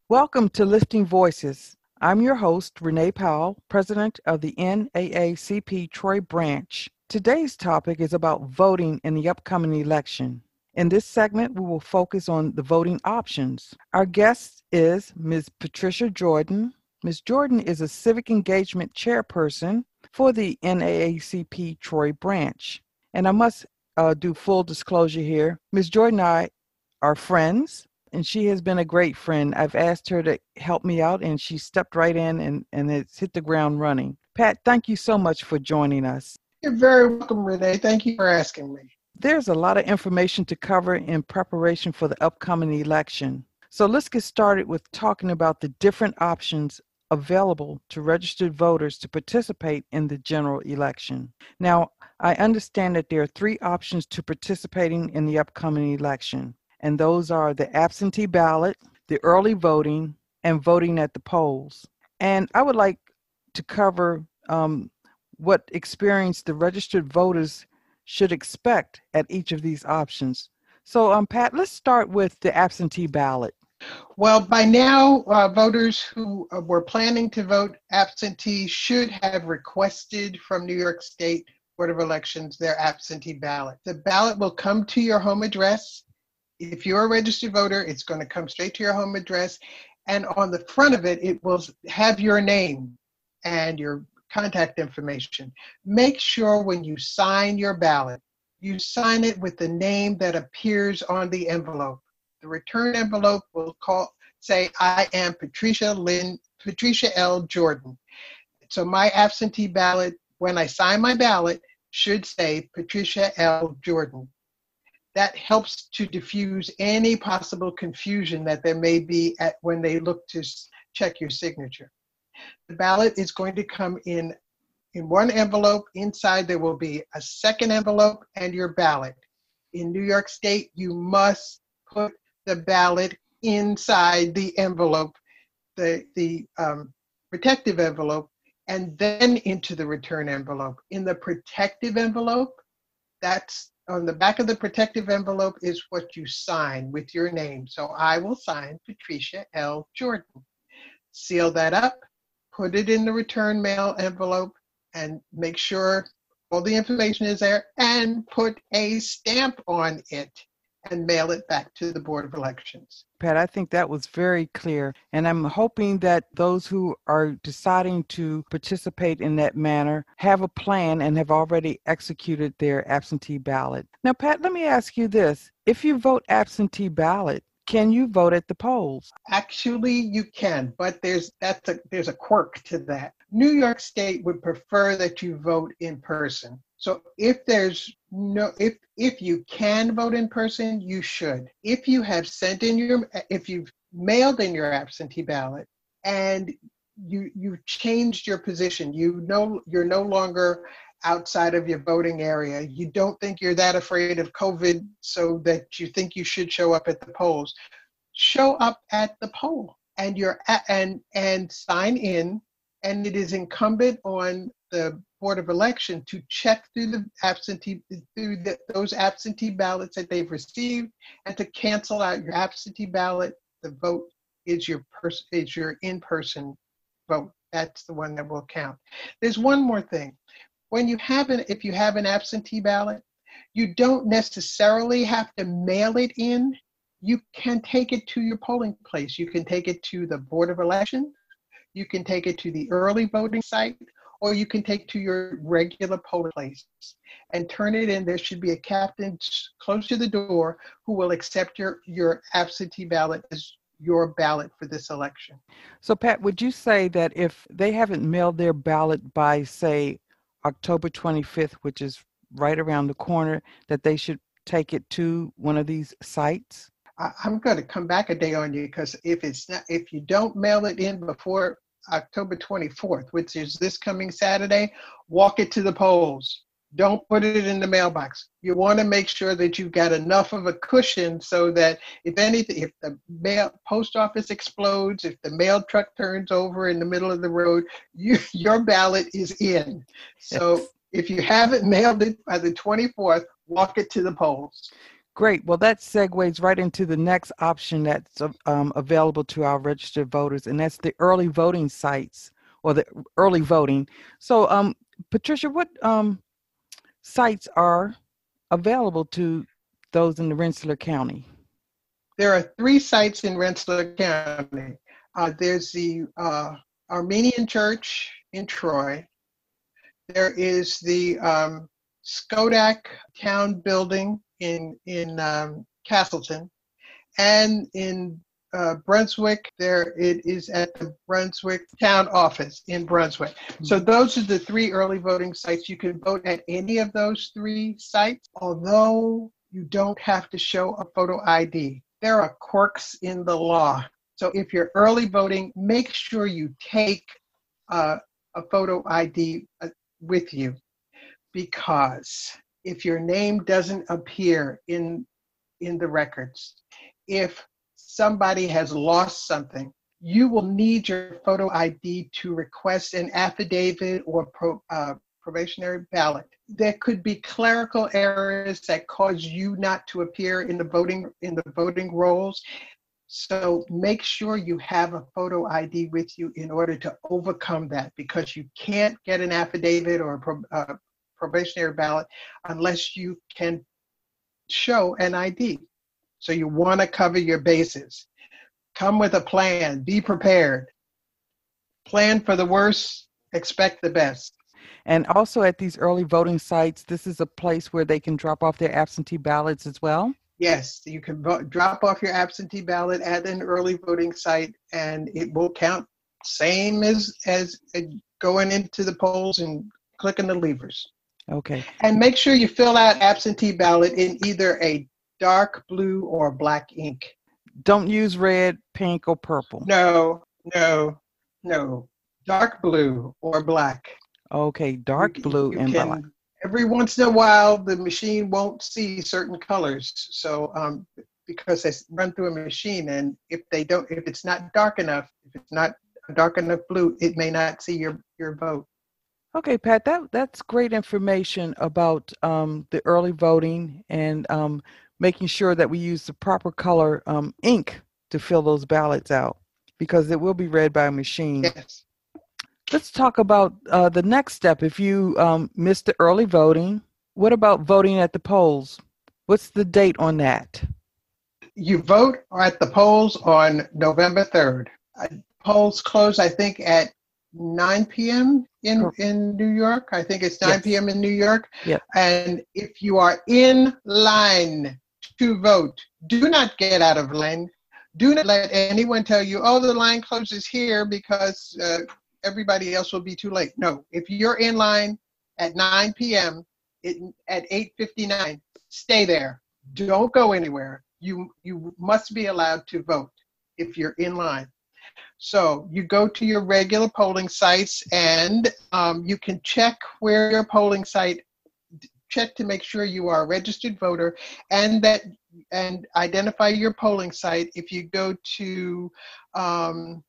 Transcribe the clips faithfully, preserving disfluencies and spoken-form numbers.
Welcome to Lifting Voices. I'm your host, Renee Powell, president of the N double A C P Troy branch. Today's topic is about voting in the upcoming election. In this segment, we will focus on the voting options. Our guest is Miz Patricia Jordan. Miz Jordan is a civic engagement chairperson for the N double A C P Troy branch. And I must uh, do full disclosure here. Miz Jordan and I are friends, and she has been a great friend. I've asked her to help me out, and she stepped right in and, and it's hit the ground running. Pat, thank you so much for joining us. You're very welcome, Renee. Thank you for asking me. There's a lot of information to cover in preparation for the upcoming election. So let's get started with talking about the different options available to registered voters to participate in the general election. Now, I understand that there are three options to participating in the upcoming election, and those are the absentee ballot, the early voting, and voting at the polls. And I would like to cover um, what experience the registered voters should expect at each of these options. So, um, Pat, let's start with the absentee ballot. Well, by now, uh, voters who uh, were planning to vote absentee should have requested from New York State Board of Elections their absentee ballot. The ballot will come to your home address. If you're a registered voter, it's going to come straight to your home address. And on the front of it, it will have your name and your contact information. Make sure when you sign your ballot, you sign it with the name that appears on the envelope. The return envelope will call, say, I am Patricia Lynn, Patricia L. Jordan. So my absentee ballot, when I sign my ballot, should say Patricia L. Jordan. That helps to diffuse any possible confusion that there may be at when they look to check your signature. The ballot is going to come in in one envelope. Inside there will be a second envelope and your ballot. In New York State, you must put the ballot inside the envelope, the, the um, protective envelope, and then into the return envelope. In the protective envelope, that's on the back of the protective envelope is what you sign with your name. So I will sign Patricia L. Jordan. Seal that up, put it in the return mail envelope, and make sure all the information is there, and put a stamp on it and mail it back to the Board of Elections. Pat, I think that was very clear, and I'm hoping that those who are deciding to participate in that manner have a plan and have already executed their absentee ballot. Now, Pat, let me ask you this. If you vote absentee ballot, can you vote at the polls? Actually, you can, but there's that's a there's a quirk to that. New York State would prefer that you vote in person. So if there's no if if you can vote in person, you should. If you have sent in your if you've mailed in your absentee ballot and you you changed your position, you know you're no longer outside of your voting area, you don't think you're that afraid of COVID so that you think you should show up at the polls, show up at the poll and you're at, and and sign in, and it is incumbent on the Board of Election to check through the absentee through the, those absentee ballots that they've received and to cancel out your absentee ballot. The vote is your person is your in-person vote. That's the one that will count. There's one more thing. When you have an, if you have an absentee ballot, you don't necessarily have to mail it in. You can take it to your polling place. You can take it to the Board of Elections. You can take it to the early voting site, or you can take it to your regular polling place and turn it in. There should be a captain close to the door who will accept your, your absentee ballot as your ballot for this election. So, Pat, would you say that if they haven't mailed their ballot by, say, October twenty-fifth, which is right around the corner, that they should take it to one of these sites? I, I'm going to come back a day on you, because if it's not, if you don't mail it in before October twenty-fourth, which is this coming Saturday, walk it to the polls. Don't put it in the mailbox. You want to make sure that you've got enough of a cushion so that if anything, if the mail post office explodes, if the mail truck turns over in the middle of the road, you, your ballot is in. So if you haven't mailed it by the twenty-fourth, walk it to the polls. Great. Well, that segues right into the next option that's um, available to our registered voters, and that's the early voting sites or the early voting. So, um, Patricia, what um, sites are available to those in the Rensselaer County? There are three sites in Rensselaer County. Uh, there's the uh, Armenian Church in Troy. There is the um, Skodak Town Building in in um, Castleton, and in uh, Brunswick, there it is at the Brunswick Town Office in Brunswick. So those are the three early voting sites. You can vote at any of those three sites, although you don't have to show a photo I D. There are quirks in the law. So if you're early voting, make sure you take uh, a photo I D uh, with you, because if your name doesn't appear in in the records, if somebody has lost something, you will need your photo I D to request an affidavit or pro, uh, probationary ballot. There could be clerical errors that cause you not to appear in the voting in the voting rolls. So make sure you have a photo I D with you in order to overcome that, because you can't get an affidavit or a pro, uh, probationary ballot unless you can show an I D. So you want to cover your bases. Come with a plan. Be prepared. Plan for the worst, expect the best. And also at these early voting sites, this is a place where they can drop off their absentee ballots as well? Yes, you can vote, drop off your absentee ballot at an early voting site, and it will count same as, as going into the polls and clicking the levers. Okay. And make sure you fill out absentee ballot in either a dark blue or black ink. Don't use red, pink, or purple. No, no, no. Dark blue or black. Okay, dark you, blue you and can, black. Every once in a while, the machine won't see certain colors. So um, because they run through a machine, and if they don't, if it's not dark enough, if it's not dark enough blue, it may not see your, your vote. Okay, Pat, that, that's great information about um, the early voting and um, making sure that we use the proper color um, ink to fill those ballots out, because it will be read by a machine. Yes. Let's talk about uh, the next step. If you um, missed the early voting, what about voting at the polls? What's the date on that? You vote at the polls on November third. Uh, polls close, I think, at nine p.m. in, in New York. I think it's nine p.m. in New York. Yep. And if you are in line to vote, do not get out of line. Do not let anyone tell you, oh, the line closes here because uh, everybody else will be too late. No, if you're in line at nine p.m., it, at eight fifty-nine, stay there. Don't go anywhere. You, you must be allowed to vote if you're in line. So you go to your regular polling sites, and um, you can check where your polling site, check to make sure you are a registered voter, and that and identify your polling site. If you go to um,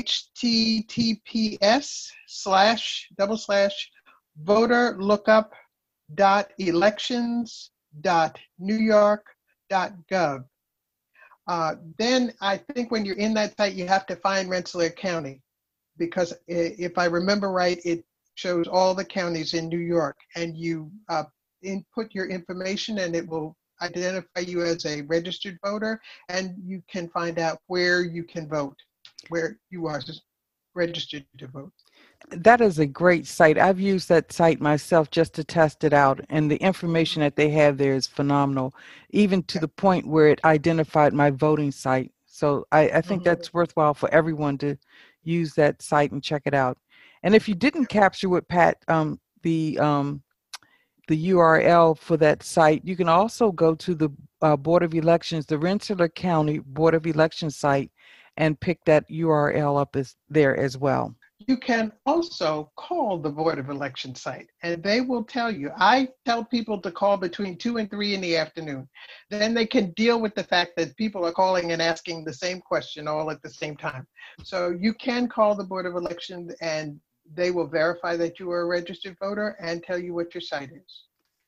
https slash double slash voter lookup dot elections dot new york dot gov. Uh, then I think when you're in that site, you have to find Rensselaer County, because if I remember right, it shows all the counties in New York, and you uh, input your information and it will identify you as a registered voter, and you can find out where you can vote, where you are registered to vote. That is a great site. I've used that site myself just to test it out, and the information that they have there is phenomenal, even to the point where it identified my voting site. So I, I think that's worthwhile for everyone to use that site and check it out. And if you didn't capture with Pat um, the um, the U R L for that site, you can also go to the uh, Board of Elections, the Rensselaer County Board of Elections site, and pick that U R L up as there as well. You can also call the Board of Election site, and they will tell you. I tell people to call between two and three in the afternoon. Then they can deal with the fact that people are calling and asking the same question all at the same time. So you can call the Board of Elections, and they will verify that you are a registered voter and tell you what your site is.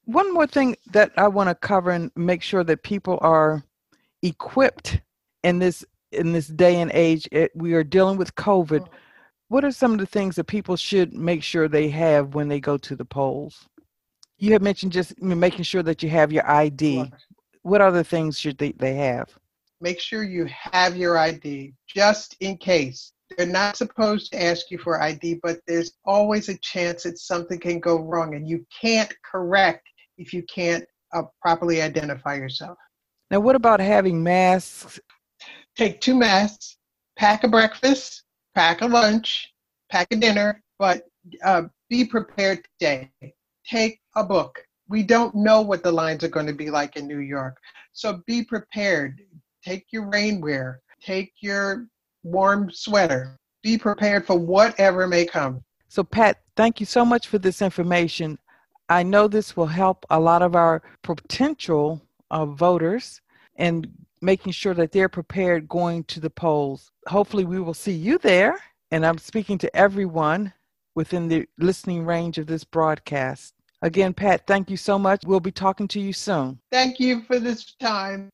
One more thing that I want to cover and make sure that people are equipped in this in this day and age. It, we are dealing with COVID. What are some of the things that people should make sure they have when they go to the polls? You have mentioned just making sure that you have your I D. What other things should they, they have? Make sure you have your I D just in case. They're not supposed to ask you for I D, but there's always a chance that something can go wrong, and you can't correct if you can't uh, properly identify yourself. Now, what about having masks? Take two masks, pack a breakfast, pack a lunch, pack a dinner, but uh, be prepared today. Take a book. We don't know what the lines are going to be like in New York, so be prepared. Take your rainwear. Take your warm sweater. Be prepared for whatever may come. So, Pat, thank you so much for this information. I know this will help a lot of our potential uh, voters and making sure that they're prepared going to the polls. Hopefully, we will see you there. And I'm speaking to everyone within the listening range of this broadcast. Again, Pat, thank you so much. We'll be talking to you soon. Thank you for this time.